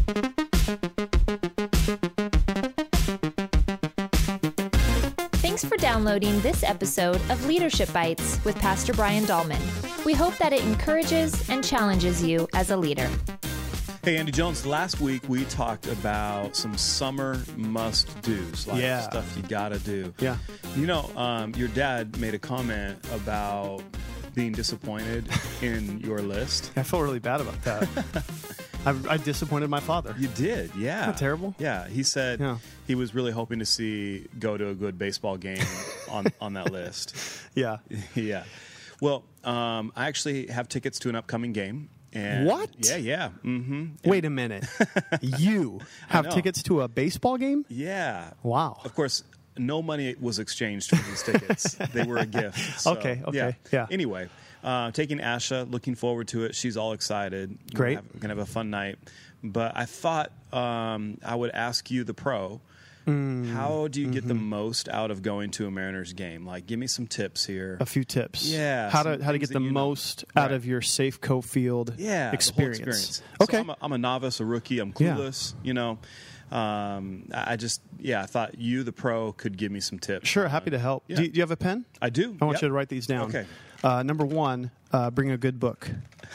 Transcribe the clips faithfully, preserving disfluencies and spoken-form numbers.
Thanks for downloading this episode of Leadership Bites with Pastor Brian Dahlman. We hope that it encourages and challenges you as a leader. Hey, Andy Jones, last week we talked about some summer must-dos, like yeah. stuff you gotta do. Yeah. You know, um, your dad made a comment about being disappointed in your list. I feel really bad about that. I, I disappointed my father. You did, yeah. Isn't that terrible? Yeah, he said Yeah. he was really hoping to see go to a good baseball game on, on that list. Yeah. Yeah. Well, um, I actually have tickets to an upcoming game. And What? Yeah, yeah. Mm-hmm. Wait a minute. You have know. tickets to a baseball game? Yeah. Wow. Of course, no money was exchanged for these tickets. They were a gift. So, Okay, okay, yeah. Anyway, uh, taking Asha, looking forward to it. She's all excited. Great. We're going to have a fun night. But I thought um, I would ask you, the pro, Mm, how do you get mm-hmm. the most out of going to a Mariners game? Like, give me some tips here. A few tips. Yeah, How some to how to things get that the you know. most out Right. of your Safeco Field Yeah, experience. the whole experience. Okay. So I'm, a, I'm a novice, a rookie. I'm Yeah. clueless. You know, um, I I just yeah. I thought you, the pro, could give me some tips. Sure, on happy it. to help. Yeah. Do, you, do you have a pen? I do. I want Yep. you to write these down. Okay. Uh, number one, uh, bring a good book.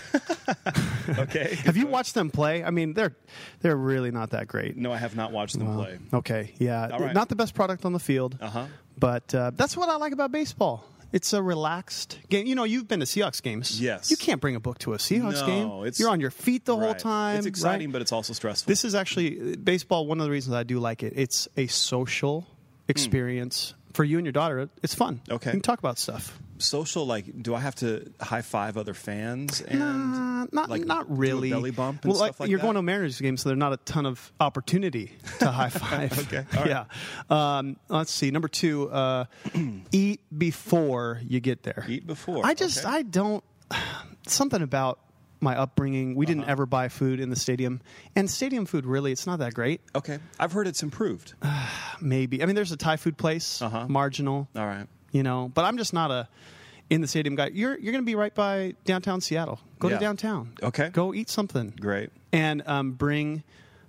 Okay. Have you watched them play? I mean, they're they're really not that great. No, I have not watched them Well, play. Okay, yeah, All right. not the best product on the field, Uh huh. but uh, that's what I like about baseball. It's a relaxed game. You know, you've been to Seahawks games. Yes. You can't bring a book to a Seahawks No, game. it's- You're on your feet the whole Right. time. It's exciting, right? but it's also stressful. This is actually baseball. One of the reasons I do like it. It's a social experience for you and your daughter. It's fun. Okay. you can talk about stuff. social. Like, do I have to high five other fans and Nah, not like not do a really. belly bump and well, stuff like you're that? going to a Mariners game, so there's not a ton of opportunity to high five. Okay, all right. Yeah. Um, let's see. Number two, uh, eat before you get there. Eat before. I just Okay. I don't something about my upbringing. We Uh-huh. didn't ever buy food in the stadium, and stadium food really it's not that great. Okay, I've heard it's improved. Maybe I mean there's a Thai food place, Uh-huh. marginal. All right. You know, but I'm just not a in the stadium guy. You're you're going to be right by downtown Seattle. Go Yeah. to downtown. Okay. Go eat something. Great. And um, bring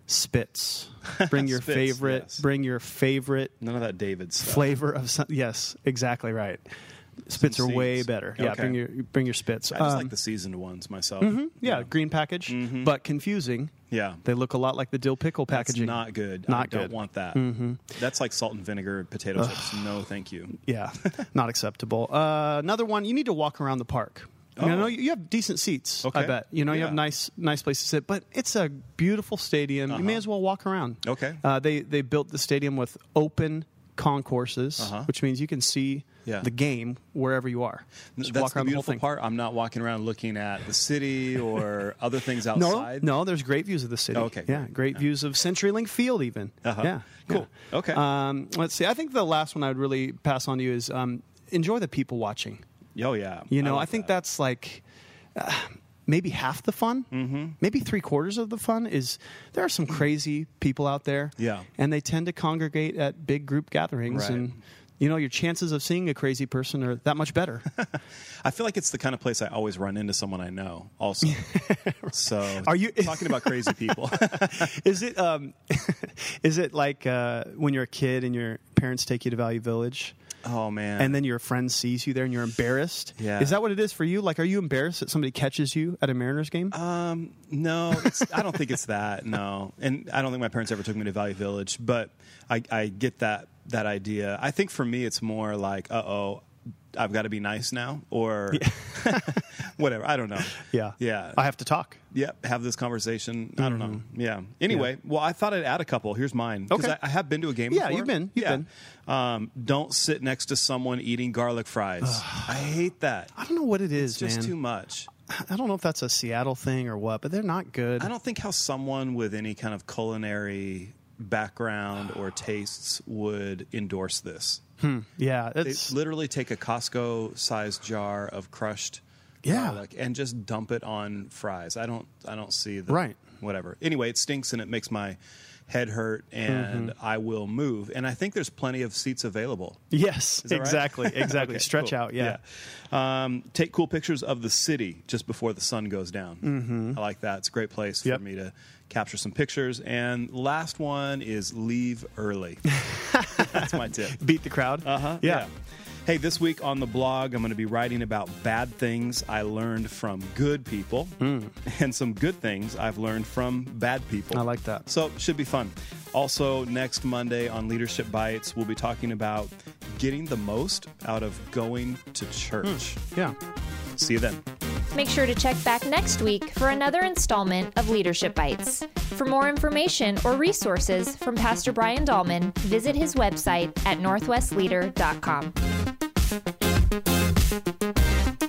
spits. Bring your Spits, favorite. yes. Bring your favorite None of that David stuff. flavor of some. Yes, exactly right. Spits are seeds. way better. Yeah, Okay. bring your bring your spits. I just Um, like the seasoned ones myself. mhm, yeah, green package, but confusing. Yeah. They look a lot like the dill pickle That's packaging. not good. Not I don't good. want that. Mm-hmm. That's like salt and vinegar potato chips. No, thank you. Yeah, not acceptable. Uh, another one. You need to walk around the park. I, mean, I Oh. know you you have decent seats. Okay. I bet you know you have Yeah. nice nice place to sit, but it's a beautiful stadium. You may Uh-huh. as well walk around. Okay. Uh, they they built the stadium with open concourses, Uh-huh. which means you can see Yeah. the game wherever you are. Just That's walk the around the whole beautiful thing. part. I'm not walking around looking at the city or other things No, outside. no, there's great views of the city. Oh, okay, yeah, great. great Yeah. views of CenturyLink Field, even. Uh-huh. Yeah, Cool. yeah. Okay. Um, let's see. I think the last one I would really pass on to you is um, enjoy the people watching. Oh yeah. You know, I, like think that. that's like uh, maybe half the fun. Mm-hmm. Maybe three quarters of the fun is there are some crazy people out there. Yeah. And they tend to congregate at big group gatherings. Right. And, you know, your chances of seeing a crazy person are that much better. I feel like it's the kind of place I always run into someone I know. Also, so Are you- talking about crazy people? is it um, is it like uh, when you're a kid and your parents take you to Value Village? Oh man! And then your friend sees you there and you're embarrassed? Yeah. Is that what it is for you? Like, are you embarrassed that somebody catches you at a Mariners game? Um, no, it's, I don't think it's that. No, and I don't think my parents ever took me to Value Village, but I, I get that that idea. I think for me, it's more like, uh oh, I've got to be nice now, or whatever. I don't know. yeah. Yeah. I have to talk. Yep, have this conversation. I don't know. Yeah. Anyway, well, I thought I'd add a couple. Here's mine. Because Okay. I, I have been to a game Yeah, before. you've been. You've yeah. been. Um, don't sit next to someone eating garlic fries. I hate that. I don't know what it is, It's just man. too much. I don't know if that's a Seattle thing or what, but they're not good. I don't think how someone with any kind of culinary background or tastes would endorse this. Yeah, They it's literally take a Costco-sized jar of crushed Yeah. garlic and just dump it on fries. I don't. I don't see the Right. Whatever. Anyway, it stinks and it makes my head hurt, and Mm-hmm. I will move. And I think there's plenty of seats available. yes, Is that right? exactly, exactly. Okay, Stretch cool. out, yeah. Yeah. Um, take cool pictures of the city just before the sun goes down. Mm-hmm. I like that. It's a great place Yep. for me to capture some pictures. And last one is leave early. That's my tip. Beat the crowd. Uh-huh. Yeah. yeah. Hey, this week on the blog, I'm going to be writing about bad things I learned from good people mm. and some good things I've learned from bad people. I like that. So it should be fun. Also, next Monday on Leadership Bites, we'll be talking about getting the most out of going to church. Mm. Yeah. See you then. Make sure to check back next week for another installment of Leadership Bites. For more information or resources from Pastor Brian Dahlman, visit his website at northwest leader dot com.